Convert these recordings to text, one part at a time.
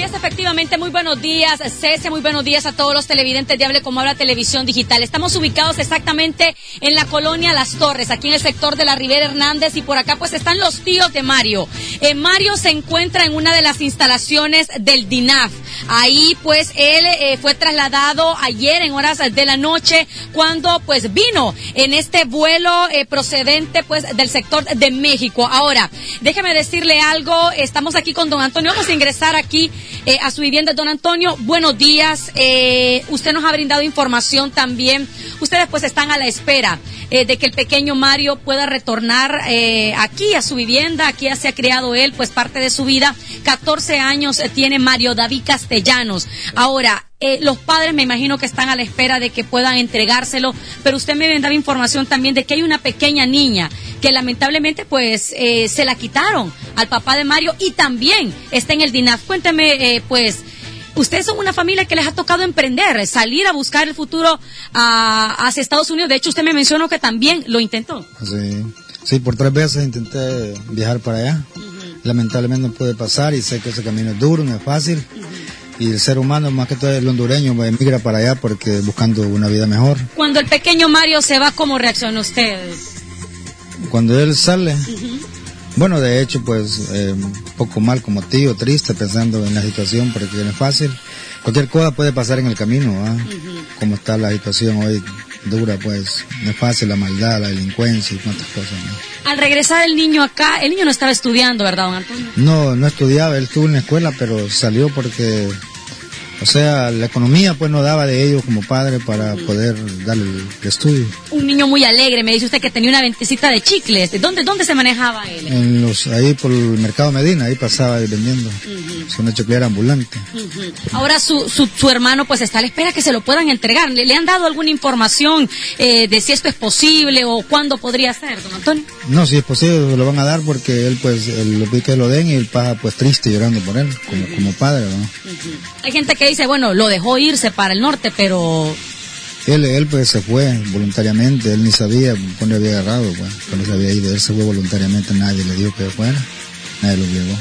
es, efectivamente, muy buenos días, Cecia, muy buenos días a todos los televidentes de Hable Como Habla Televisión Digital. Estamos ubicados exactamente en la colonia Las Torres, aquí en el sector de la Rivera Hernández, y por acá pues están los tíos de Mario. Mario se encuentra en una de las instalaciones del DINAF. Ahí pues él fue trasladado ayer en horas de la noche cuando pues vino en este vuelo procedente pues del sector de México. Ahora, déjeme decirle algo, estamos aquí con don Antonio, vamos a ingresar aquí a su vivienda. Don Antonio, buenos días, usted nos ha brindado información también, ustedes pues están a la espera de que el pequeño Mario pueda retornar aquí a su vivienda, aquí ya se ha criado él pues parte de su vida, 14 años tiene Mario David Castellanos. Ahora, los padres me imagino que están a la espera de que puedan entregárselo, pero usted me daba información también de que hay una pequeña niña que lamentablemente pues se la quitaron al papá de Mario y también está en el DINAF. Cuénteme pues, ustedes son una familia que les ha tocado emprender, salir a buscar el futuro hacia Estados Unidos. De hecho, usted me mencionó que también lo intentó. Sí, por 3 veces intenté viajar para allá. Lamentablemente no pude pasar y sé que ese camino es duro, no es fácil. Y el ser humano, más que todo el hondureño, emigra para allá porque buscando una vida mejor. Cuando el pequeño Mario se va, ¿cómo reacciona usted? Cuando él sale, bueno, de hecho, pues, un poco mal como tío, triste, pensando en la situación, porque no es fácil. Cualquier cosa puede pasar en el camino, como está la situación hoy dura, pues, no es fácil, la maldad, la delincuencia y cuantas cosas, ¿no? Al regresar el niño acá, el niño no estaba estudiando, ¿verdad, don Antonio? No estudiaba, él estuvo en la escuela, pero salió porque, o sea, la economía pues no daba de ellos como padre para poder darle el estudio. Un niño muy alegre, me dice usted que tenía una ventecita de chicles. ¿Dónde se manejaba él? Ahí por el Mercado Medina, ahí pasaba vendiendo. Es una choclera ambulante. Ahora su hermano pues está a la espera que se lo puedan entregar. ¿Le han dado alguna información de si esto es posible o cuándo podría ser, don Antonio? No, si es posible lo van a dar porque él pues, lo vi que lo den y él pasa pues triste llorando por él, como padre, ¿no? Hay gente que dice, bueno, lo dejó irse para el norte, pero... Él pues se fue voluntariamente, él ni sabía cuándo había agarrado, pues, cuando se había ido, él se fue voluntariamente, nadie le dijo que fuera, nadie lo llevó.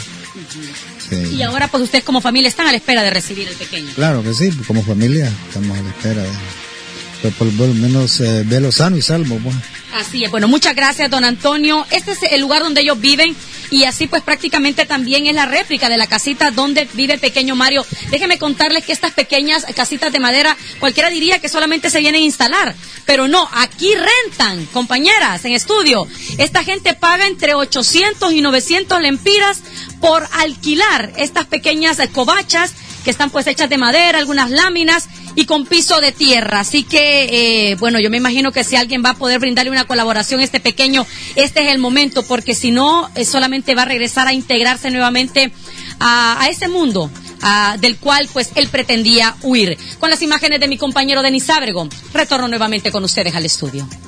Sí. Y ahora pues ustedes como familia están a la espera de recibir al pequeño. Claro que sí, como familia estamos a la espera pues por lo menos verlo sano y salvo, pues. Así es, bueno, muchas gracias, don Antonio. Este es el lugar donde ellos viven y así pues prácticamente también es la réplica de la casita donde vive el pequeño Mario. Déjenme contarles que estas pequeñas casitas de madera, cualquiera diría que solamente se vienen a instalar, pero no, aquí rentan, compañeras, en estudio. Esta gente paga entre 800 y 900 lempiras por alquilar estas pequeñas covachas que están pues hechas de madera, algunas láminas y con piso de tierra. Así que, bueno, yo me imagino que si alguien va a poder brindarle una colaboración a este pequeño, este es el momento, porque si no, solamente va a regresar a integrarse nuevamente a ese mundo del cual pues él pretendía huir. Con las imágenes de mi compañero Denis Ábrego, retorno nuevamente con ustedes al estudio.